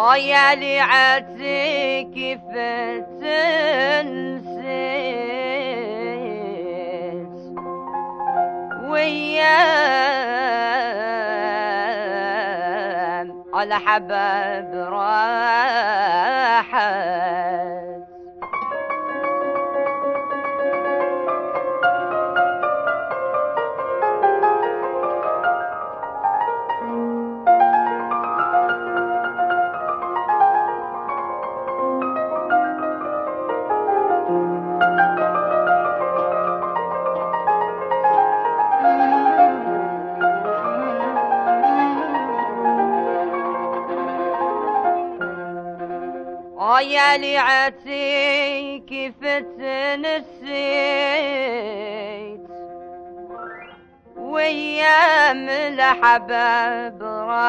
يا لي عتي كيف تنسيت ويام على حباب راحت يا لي عتي كيف تنسيت ويام الحباب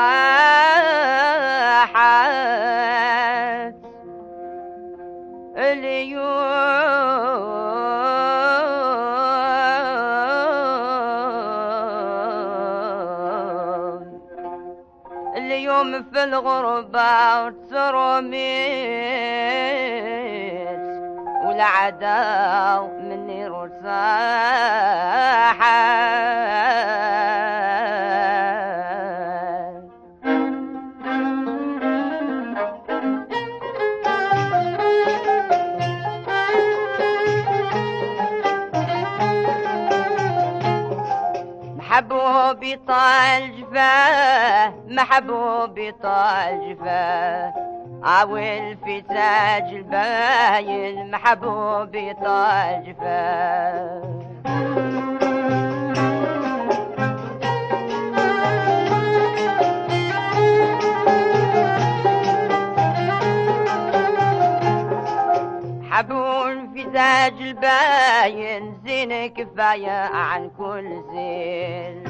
راحت اليوم في الغربة ترميت والعداو مني رساحت محبوبي طال جفاه محبوبي طال جفاه عاول في تاج الباين محبوبي طال جفاه حبون في تاج الباين زين كفاية عن كل زين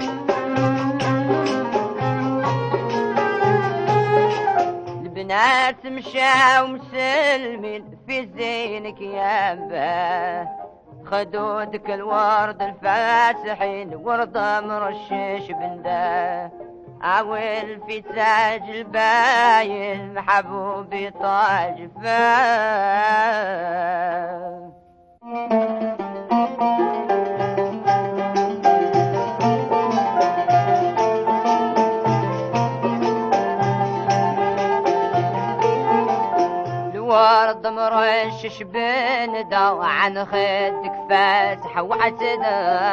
البنات مشاو مسلمين في زينك يا با خدودك الورد الفاتحين ورد مرشش بنده عاول في تاج الباين محبوبي طال جفاه الورد مرشش بنده عن خدك فاتح وعتده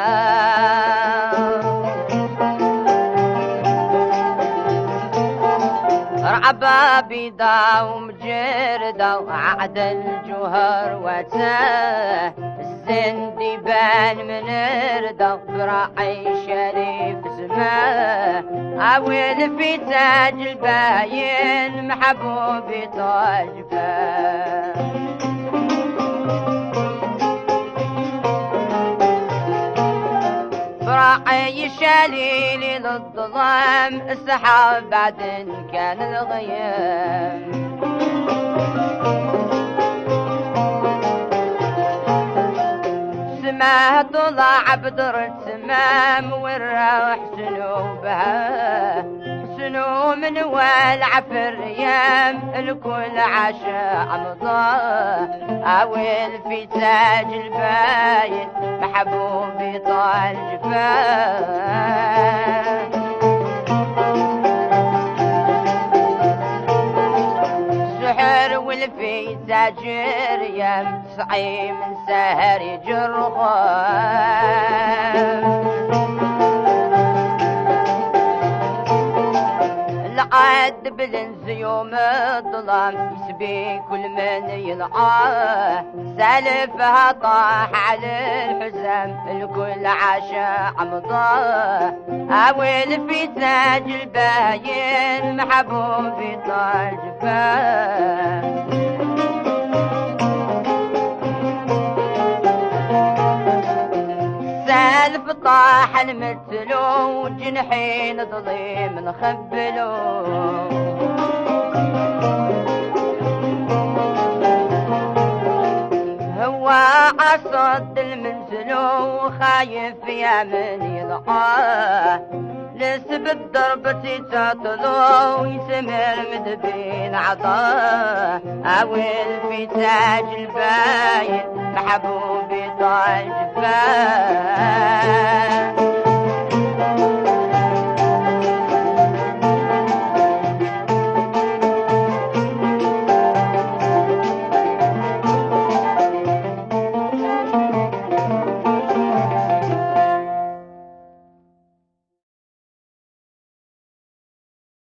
رعبا بيضا ومجردة وعد الجوهر وتاه الزندي بان من ردة براعي شريف سماه عاول في تاج الباين محبوبي طال جفاه براعي شليل للظلام السحاب بعد كان الغيام سماه طلع بدر التمام والروح سنوبها سنو من والع في الريام الكل عشاء عمضاه عاول في تاج الباين محبوبي طال جفاه سحر والفي تاجر يم صعي من سهر جرخان العاد بلنز يوم الظلام يسبي كل من يلعاه سالفها طاح على الحزام الكل عاشا عمضاه عاول في تاج الباين محبوبي طال جفاه سالف طاح المثلو جنحين ظليم نخبلو هو عصد المنزلو خايف يا من يلقاه نسب الضرب تطلو ويسمر مدبين عطاه أول في تاج الباين محبوبي طال جفاه